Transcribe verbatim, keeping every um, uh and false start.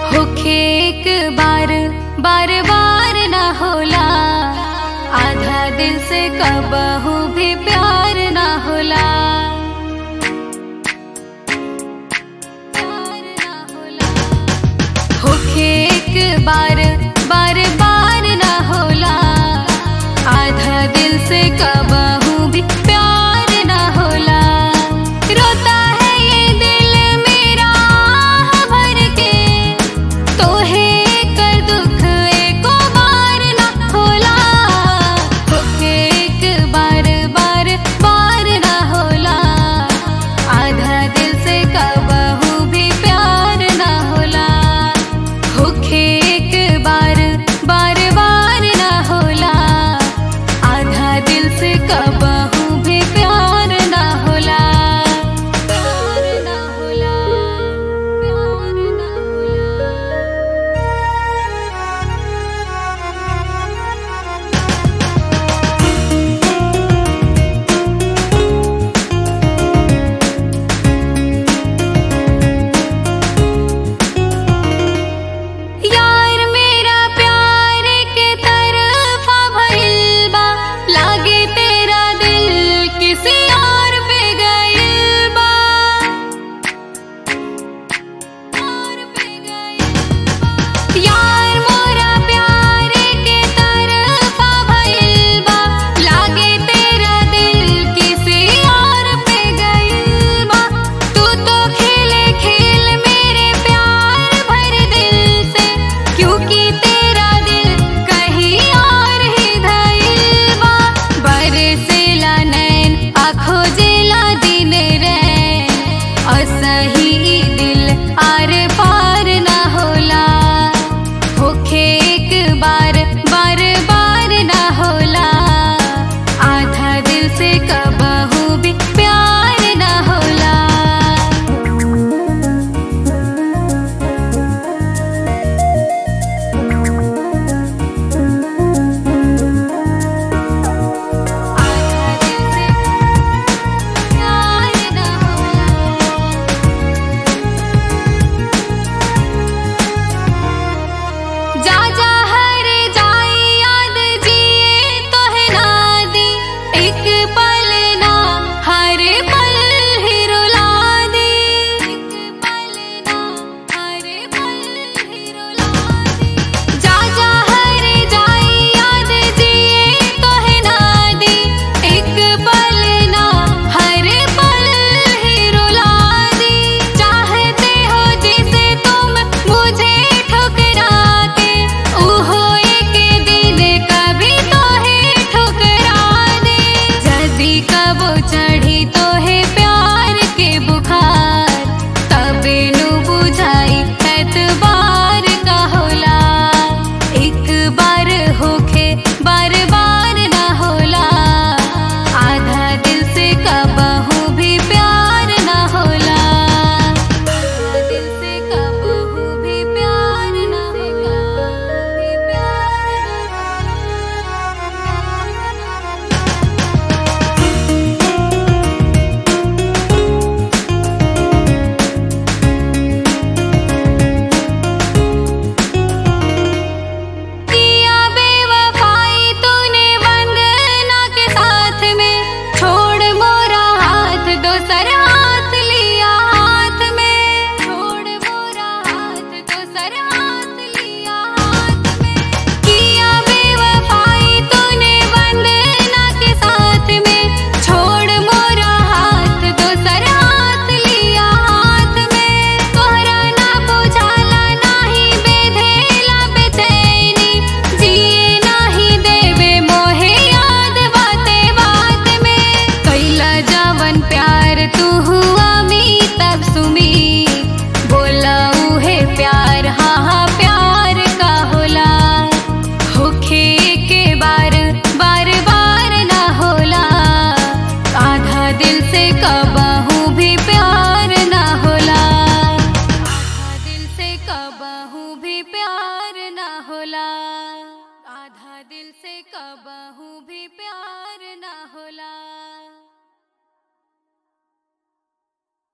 होखे एक बार बार बार ना होला, आधा दिल से कबहू भी प्यार ना होला। प्यार ना होला। होखे एक बार बार बार ना होला, आधा दिल से कबहू भी प्यार ना होला। रोता है ये दिल मेरा आह भर के, तोहे कर दुख एको बार ना होला। होखे एक बार बार बार ना होला, आधा दिल से कबहू भी प्यार ना होला। होखे एक बार बार बार ना होला, आधा दिल से कबहू भी प्यार ना होला। प्यार ना होला, प्यार ना यार मेरा प्यार के तरफा भइल बा, लागे तेरा दिल किसी और पे गइल बा। और पे गइल बा। यार मोरा प्यार के तरफा भइल बा, लागे तेरा दिल किसी और पे गइल बा। तू तो खेले खेल मेरे प्यार भर दिल से, क्योंकि तेरा दिल कहीं और ही धइल बा। बरसेला नैन आँखों जेला दिन रैन, असही दिल आर पार ना होला। होखे एक बार बार बार ना होला, आधा दिल से कबहू भी प्यार ना होला। आधा दिल से प्यार ना होला। जा जा हरे जाई याद जिए तोहे ना दी, एक पल ना हर पल ही रुला दी। एक पल ना हर पल ही रुला दी। जा जा हरे जाई याद जिए तोहे ना दी, एक पल ना हर पल ही रुला दी। चाहते हो जिसे तुम मुझे ठुकरा के, उहो एक दिन कभी तोहे ठुकरा दे। जदी कबो चढ़ी तोहे प्यार के बुखार, तबे नु बुझाई एतबार का होला। एक बार होखे बार बार ना होला, आधा दिल से कबहू भी प्यार ना होला। आधा दिल से कबहू भी प्यार ना होला, भी प्यार किया बेवफाई तूने वंदना के साथ में, छोड़ मोरा हाथ दोसर हाथ लिया हाथ में। छोड़ मोरा हाथ दोसर हाथ लिया हाथ में। किया बेवफाई तूने वंदना के साथ में, छोड़ मोरा हाथ दोसर हाथ लिया हाथ में। तोहरा ना बुझाला नाही बेधेला बेचैनी, जिए नाही देवे मोहे याद बाते बात में। कैला जवन प्यार तू हुआ मी तब सुमी, बोला उहे प्यार हाँ हाँ प्यार का होला। होखे के बार बार बार ना होला, आधा दिल से कबहू भी प्यार ना होला। आधा दिल से कबहू भी प्यार ना होला, आधा दिल से कबहू